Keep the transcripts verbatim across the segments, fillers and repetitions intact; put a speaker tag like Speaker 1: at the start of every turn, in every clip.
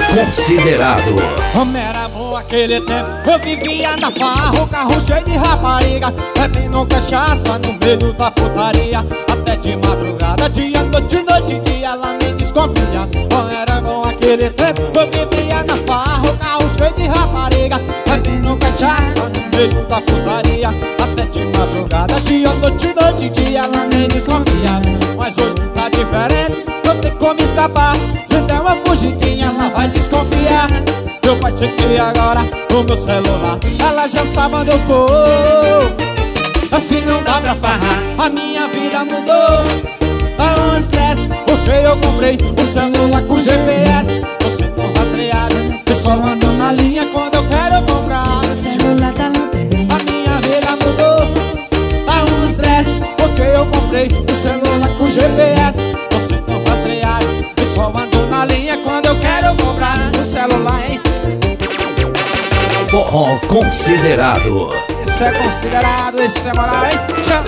Speaker 1: Considerado.
Speaker 2: Como era bom aquele tempo, eu vivia na farra, o carro cheio de rapariga, bebendo cachaça no meio da putaria, até de madrugada, dia, noite, noite, dia, ela nem desconfia. Como era bom aquele tempo, eu vivia na farra, o carro cheio de rapariga, bebendo cachaça no meio da putaria, até de madrugada, dia, noite, noite, dia, ela nem desconfia. Mas hoje tá diferente, não tem como escapar, se der uma fugidinha, ela vai desconfiar. Eu baixei agora no meu celular, ela já sabe onde eu tô. Assim não dá pra farrar, a minha vida mudou. Tá um estresse, porque eu comprei um celular com G P S. Você tô rastreado, eu só ando na linha quando eu quero comprar.
Speaker 3: O celular tá lanterninha.
Speaker 2: A minha vida mudou. Tá um estresse, porque eu comprei um celular com G P S. Você tô rastreado, eu só ando na linha quando eu quero comprar um celular, hein?
Speaker 1: Forró Considerado.
Speaker 2: Isso é considerado, isso é moral, hein? Tchau.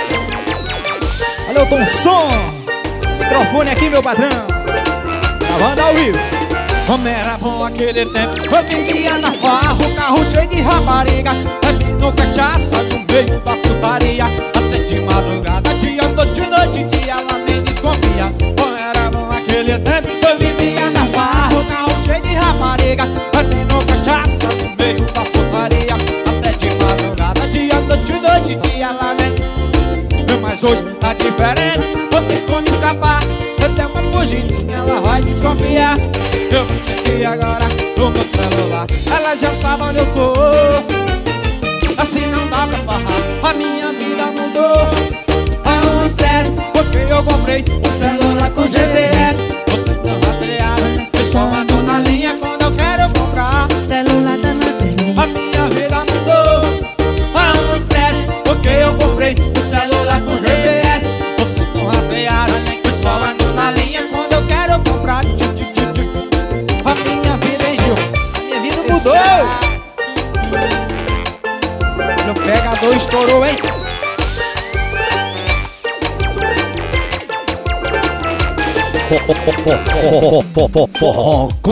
Speaker 4: Alô, Tom Som. Microfone aqui, meu patrão. Gravando ao vivo.
Speaker 2: Como era bom aquele tempo, eu vivia na farra, o carro cheio de rapariga, bebendo cachaça no meio da putaria, até de madrugada, dia, noite, noite, dia, ela nem desconfia. Como era bom aquele tempo, eu vivia na farra, o carro cheio de rapariga, bebendo cachaça no meio da putaria, até de madrugada, dia, noite, noite, dia, ela nem. Mas hoje tá diferente, não tem como escapar, eu der uma fugidinha, ela vai desconfiar. Eu vou chequei agora no meu celular, ela já sabe onde eu tô. Assim não dá pra farrar, a minha vida mudou. É um estresse, porque eu comprei um celular com G P S. Você tá rastreado, eu só ando na linha quando eu quero comprar.
Speaker 3: O celular tá lanterninha.
Speaker 2: A minha vida mudou. É um estresse, porque eu comprei um celular com G P S. Você tá rastreado, eu só ando na linha quando eu quero comprar. A minha vida, hein, Gil?
Speaker 4: A minha vida mudou.
Speaker 2: Meu pegador estourou, hein?
Speaker 1: Forró